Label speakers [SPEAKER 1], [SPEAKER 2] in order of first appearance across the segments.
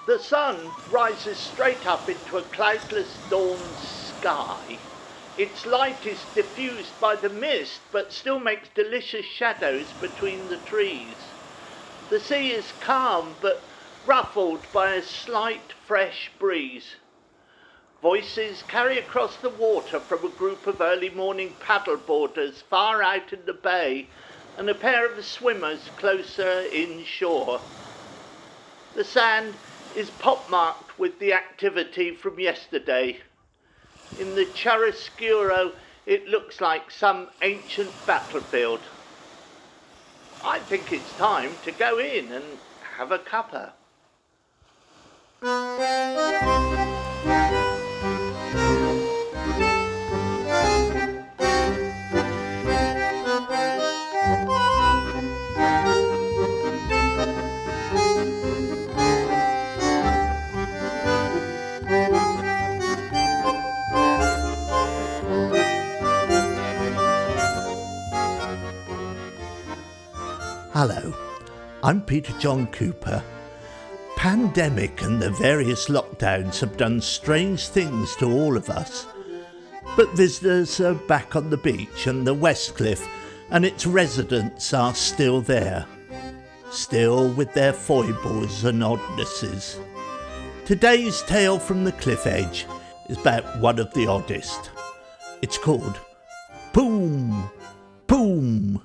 [SPEAKER 1] The sun rises straight up into a cloudless dawn sky. Its light is diffused by the mist, but still makes delicious shadows between the trees. The sea is calm, but ruffled by a slight fresh breeze. Voices carry across the water from a group of early morning paddleboarders far out in the bay and a pair of swimmers closer inshore. The sand is pockmarked with the activity from yesterday. In the chiaroscuro, it looks like some ancient battlefield. I think it's time to go in and have a cuppa.
[SPEAKER 2] Hello, I'm Peter John Cooper. Pandemic and the various lockdowns have done strange things to all of us. But visitors are back on the beach and the West Cliff, and its residents are still there. Still with their foibles and oddnesses. Today's tale from the cliff edge is about one of the oddest. It's called Boom, Boom.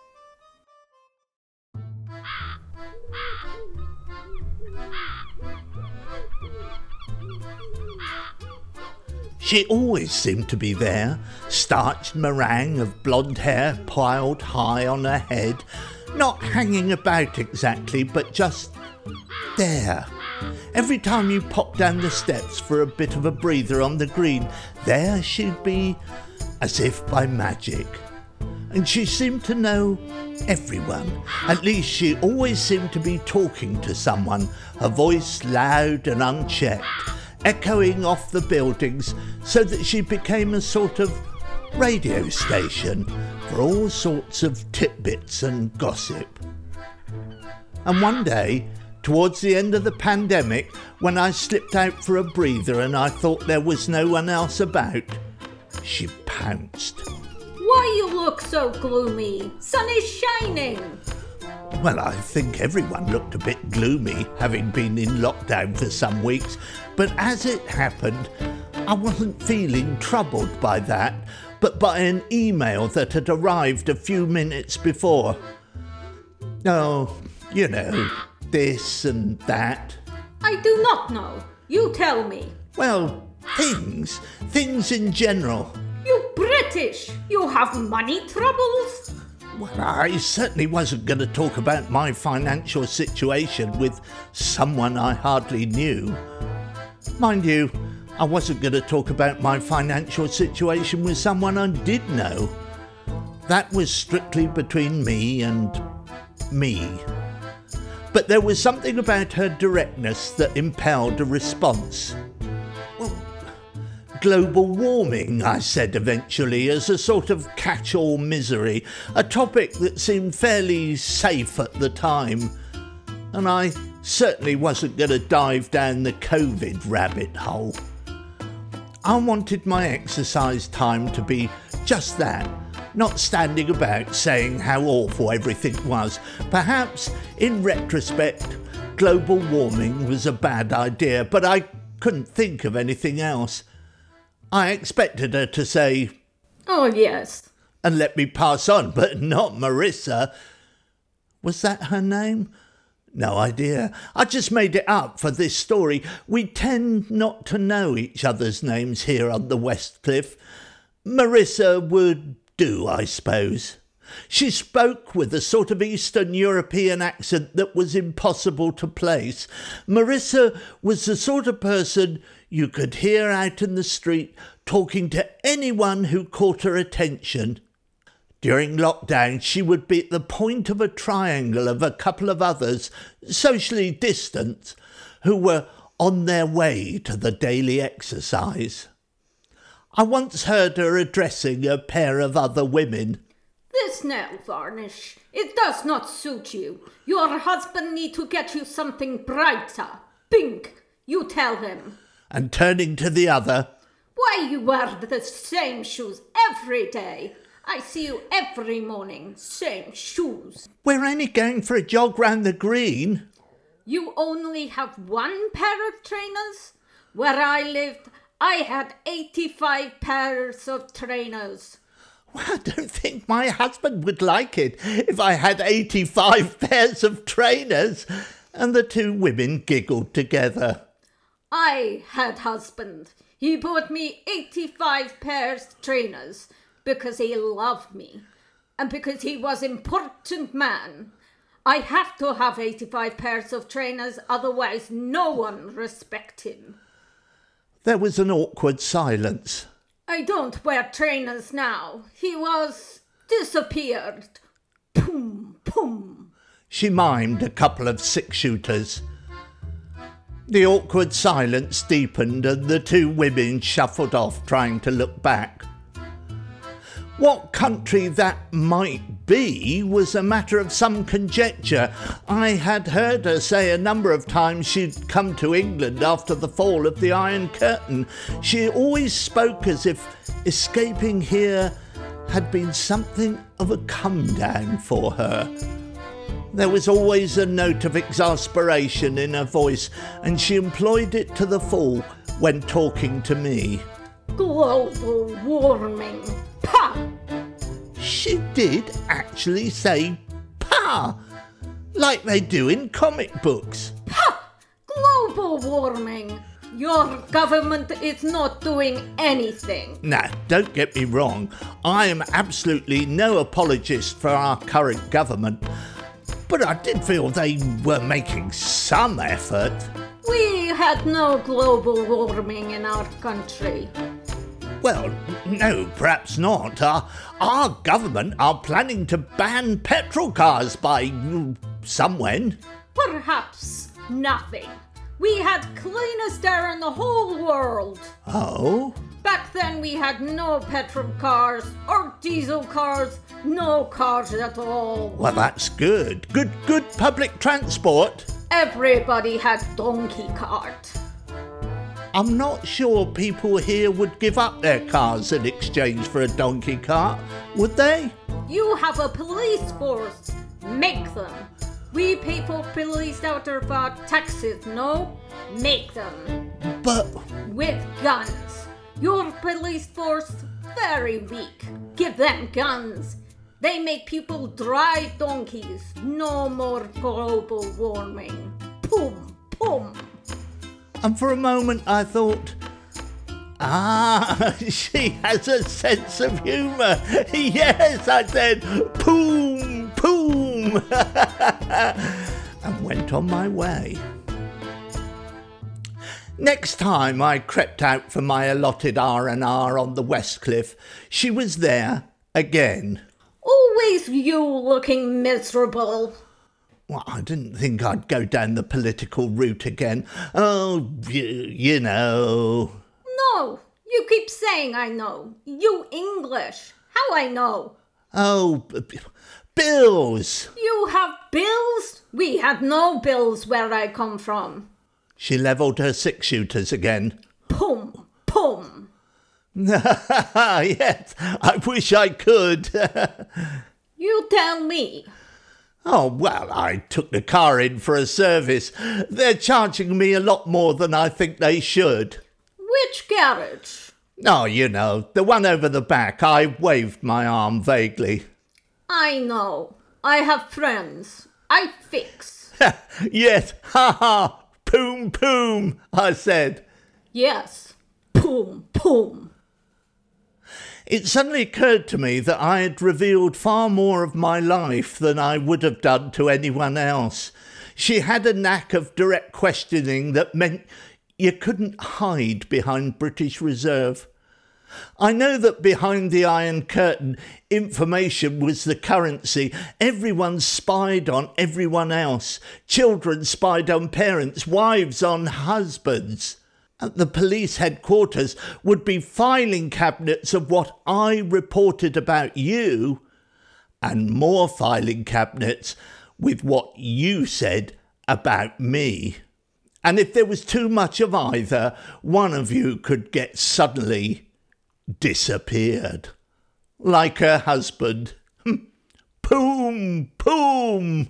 [SPEAKER 2] She always seemed to be there, starched meringue of blonde hair piled high on her head, not hanging about exactly, but just there. Every time you popped down the steps for a bit of a breather on the green, there she'd be, as if by magic. And she seemed to know everyone. At least she always seemed to be talking to someone, her voice loud and unchecked, echoing off the buildings, so that she became a sort of radio station for all sorts of tidbits and gossip. And one day, towards the end of the pandemic, when I slipped out for a breather and I thought there was no one else about, she pounced.
[SPEAKER 3] Why you look so gloomy? Sun is shining.
[SPEAKER 2] Well, I think everyone looked a bit gloomy, having been in lockdown for some weeks, but as it happened, I wasn't feeling troubled by that, but by an email that had arrived a few minutes before. Oh, you know, this and that.
[SPEAKER 3] I do not know. You tell me.
[SPEAKER 2] Well, things in general.
[SPEAKER 3] You British! You have money troubles?
[SPEAKER 2] Well, I certainly wasn't going to talk about my financial situation with someone I hardly knew. Mind you, I wasn't going to talk about my financial situation with someone I did know. That was strictly between me and me. But there was something about her directness that impelled a response. Global warming, I said eventually, as a sort of catch-all misery, a topic that seemed fairly safe at the time. And I certainly wasn't going to dive down the COVID rabbit hole. I wanted my exercise time to be just that, not standing about saying how awful everything was. Perhaps, in retrospect, global warming was a bad idea, but I couldn't think of anything else. I expected her to say,
[SPEAKER 3] "Oh, yes,"
[SPEAKER 2] and let me pass on, but not Marissa. Was that her name? No idea. I just made it up for this story. We tend not to know each other's names here on the West Cliff. Marissa would do, I suppose. She spoke with a sort of Eastern European accent that was impossible to place. Marissa was the sort of person you could hear out in the street talking to anyone who caught her attention. During lockdown, she would be at the point of a triangle of a couple of others, socially distant, who were on their way to the daily exercise. I once heard her addressing a pair of other women.
[SPEAKER 3] "This nail varnish, it does not suit you. Your husband need to get you something brighter." Pink, you tell him.
[SPEAKER 2] And turning to the other,
[SPEAKER 3] Why you wear the same shoes every day? I see you every morning, same shoes.
[SPEAKER 2] we're only going for a jog round the green.
[SPEAKER 3] You only have one pair of trainers? Where I lived, I had 85 pairs of trainers.
[SPEAKER 2] Well, I don't think my husband would like it if I had 85 pairs of trainers. And the two women giggled together.
[SPEAKER 3] I had husband. He bought me 85 pairs of trainers because he loved me and because he was important man. I have to have 85 pairs of trainers, otherwise no one respect him.
[SPEAKER 2] There was an awkward silence.
[SPEAKER 3] I don't wear trainers now. He was disappeared. Poom, poom.
[SPEAKER 2] She mimed a couple of six-shooters. The awkward silence deepened and the two women shuffled off, trying to look back. What country that might be was a matter of some conjecture. I had heard her say a number of times she'd come to England after the fall of the Iron Curtain. She always spoke as if escaping here had been something of a come-down for her. There was always a note of exasperation in her voice, and she employed it to the full when talking to me.
[SPEAKER 3] Global warming. Pah!
[SPEAKER 2] She did actually say "pa," like they do in comic books.
[SPEAKER 3] Pah! Global warming. Your government is not doing anything.
[SPEAKER 2] Now, don't get me wrong, I am absolutely no apologist for our current government, but I did feel they were making some effort.
[SPEAKER 3] We had no global warming in our country.
[SPEAKER 2] Well, no, perhaps not. Our government are planning to ban petrol cars by somewhen.
[SPEAKER 3] Perhaps nothing. We had cleanest air in the whole world.
[SPEAKER 2] Oh?
[SPEAKER 3] Back then we had no petrol cars or diesel cars, no cars at all.
[SPEAKER 2] Well, that's good. Good public transport.
[SPEAKER 3] Everybody had donkey cart.
[SPEAKER 2] I'm not sure people here would give up their cars in exchange for a donkey cart, would they?
[SPEAKER 3] You have a police force. Make them. We pay for police out of our taxes, no? Make them.
[SPEAKER 2] But
[SPEAKER 3] With guns. Your police force, very weak. Give them guns. They make people drive donkeys. No more global warming. Boom, boom.
[SPEAKER 2] and for a moment I thought, she has a sense of humour. Yes, I said, poom, poom, and went on my way. Next time I crept out for my allotted R&R on the West Cliff, she was there again.
[SPEAKER 3] Always you looking miserable.
[SPEAKER 2] Well, I didn't think I'd go down the political route again. Oh, you know.
[SPEAKER 3] No, you keep saying I know. You English. How I know?
[SPEAKER 2] Oh, bills.
[SPEAKER 3] You have bills? We had no bills where I come from.
[SPEAKER 2] She levelled her six-shooters again.
[SPEAKER 3] Pum, pum.
[SPEAKER 2] Yes, I wish I could.
[SPEAKER 3] You tell me.
[SPEAKER 2] Oh, well, I took the car in for a service. They're charging me a lot more than I think they should.
[SPEAKER 3] Which garage?
[SPEAKER 2] Oh, you know, the one over the back. I waved my arm vaguely.
[SPEAKER 3] I know. I have friends. I fix.
[SPEAKER 2] Yes, ha ha, poom poom, I said.
[SPEAKER 3] Yes. Pum, pum.
[SPEAKER 2] It suddenly occurred to me that I had revealed far more of my life than I would have done to anyone else. She had a knack of direct questioning that meant you couldn't hide behind British Reserve. I know that behind the Iron Curtain, information was the currency. Everyone spied on everyone else. Children spied on parents, wives on husbands. At the police headquarters would be filing cabinets of what I reported about you, and more filing cabinets with what you said about me. And if there was too much of either, one of you could get suddenly disappeared. Like her husband. Poom, poom.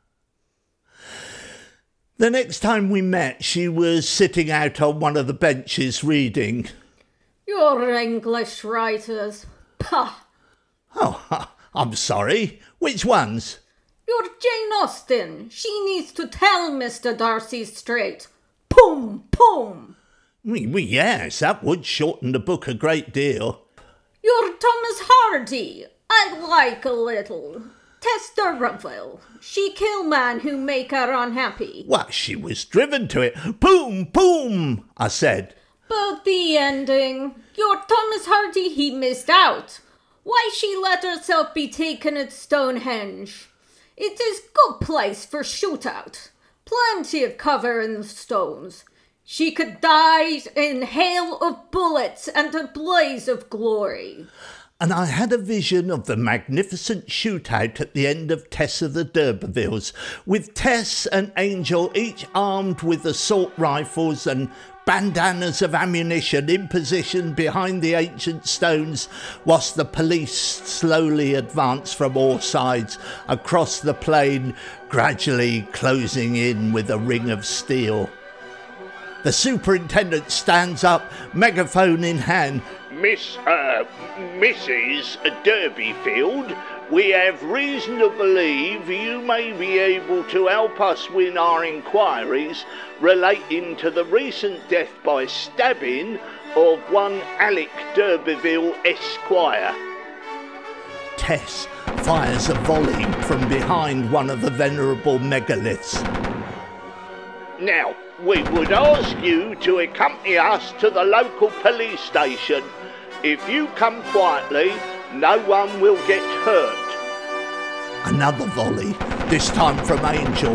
[SPEAKER 2] The next time we met, she was sitting out on one of the benches reading.
[SPEAKER 3] Your English writers. Pah!
[SPEAKER 2] Oh, I'm sorry. Which ones?
[SPEAKER 3] Your Jane Austen. She needs to tell Mr. Darcy straight. Poom, poom.
[SPEAKER 2] Yes, that would shorten the book a great deal.
[SPEAKER 3] Your Thomas Hardy. I like a little. Tess Durrell. She kill man who make her unhappy.
[SPEAKER 2] Well, she was driven to it. Poom, poom, I said.
[SPEAKER 3] But the ending. Your Thomas Hardy, he missed out. Why she let herself be taken at Stonehenge? It is good place for shootout. Plenty of cover in the stones. She could die in hail of bullets and a blaze of glory.
[SPEAKER 2] And I had a vision of the magnificent shootout at the end of Tess of the D'Urbervilles, with Tess and Angel each armed with assault rifles and bandanas of ammunition in position behind the ancient stones, whilst the police slowly advanced from all sides across the plain, gradually closing in with a ring of steel. The superintendent stands up, megaphone in hand.
[SPEAKER 1] Mrs. Derbyfield, we have reason to believe you may be able to help us win our inquiries relating to the recent death by stabbing of one Alec D'Urberville Esquire.
[SPEAKER 2] Tess fires a volley from behind one of the venerable megaliths.
[SPEAKER 1] Now, we would ask you to accompany us to the local police station. If you come quietly, no one will get hurt.
[SPEAKER 2] Another volley, this time from Angel.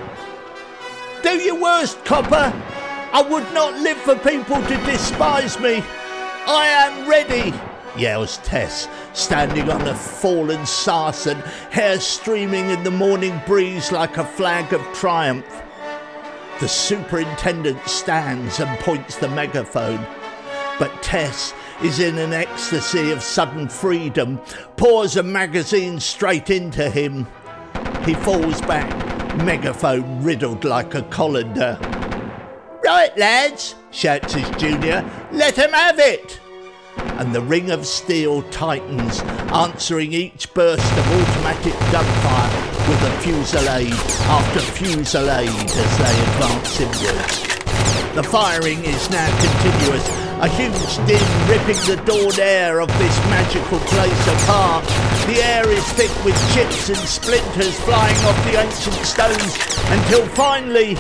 [SPEAKER 2] Do your worst, copper. I would not live for people to despise me. I am ready, yells Tess, standing on a fallen sarsen, hair streaming in the morning breeze like a flag of triumph. The superintendent stands and points the megaphone, but Tess is in an ecstasy of sudden freedom, pours a magazine straight into him. He falls back, megaphone riddled like a colander. Right, lads, shouts his junior, let him have it! And the ring of steel tightens, answering each burst of automatic gunfire with a fusillade after fusillade as they advance inwards. The firing is now continuous, a huge din ripping the dawn air of this magical place apart. The air is thick with chips and splinters flying off the ancient stones until finally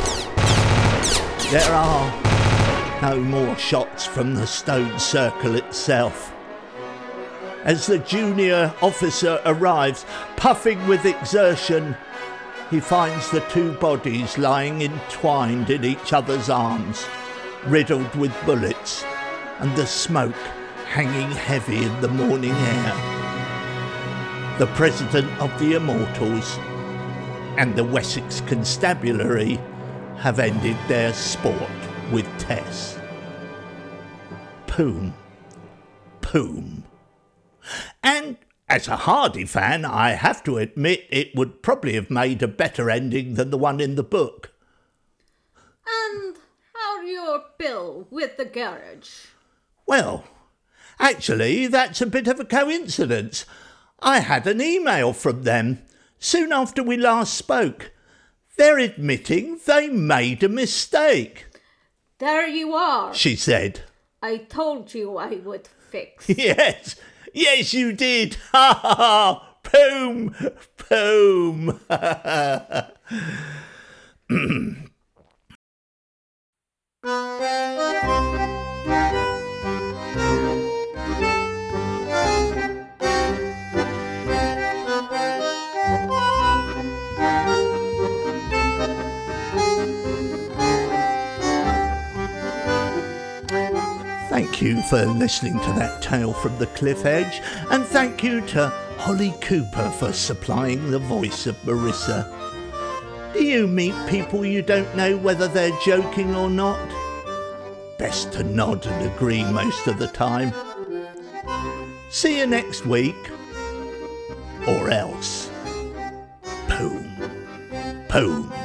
[SPEAKER 2] there are no more shots from the stone circle itself. As the junior officer arrives, puffing with exertion, he finds the two bodies lying entwined in each other's arms, riddled with bullets, and the smoke hanging heavy in the morning air. The President of the Immortals and the Wessex Constabulary have ended their sport with Tess. Poom. Poom. And as a Hardy fan, I have to admit it would probably have made a better ending than the one in the book.
[SPEAKER 3] And how's your bill with the garage?
[SPEAKER 2] Well, actually, that's a bit of a coincidence. I had an email from them soon after we last spoke. They're admitting they made a mistake.
[SPEAKER 3] There you are,
[SPEAKER 2] she said.
[SPEAKER 3] I told you I would fix.
[SPEAKER 2] Yes, you did. Ha ha ha. Boom, boom. Thank you for listening to that tale from the Cliff Edge, and thank you to Holly Cooper for supplying the voice of Marissa. Do you meet people you don't know whether they're joking or not? Best to nod and agree most of the time. See you next week. Or else. Boom. Boom.